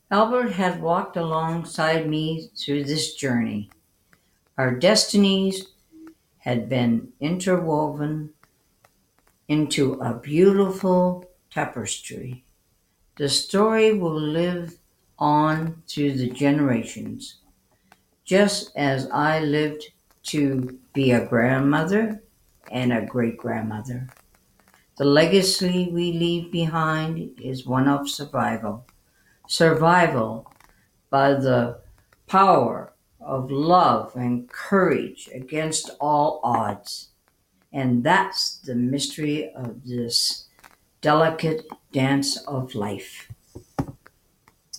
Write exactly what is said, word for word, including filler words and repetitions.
Albert had walked alongside me through this journey. Our destinies had been interwoven into a beautiful tapestry. The story will live on through the generations, just as I lived to be a grandmother and a great grandmother. The legacy we leave behind is one of survival. Survival by the power of love and courage against all odds. And that's the mystery of this delicate dance of life.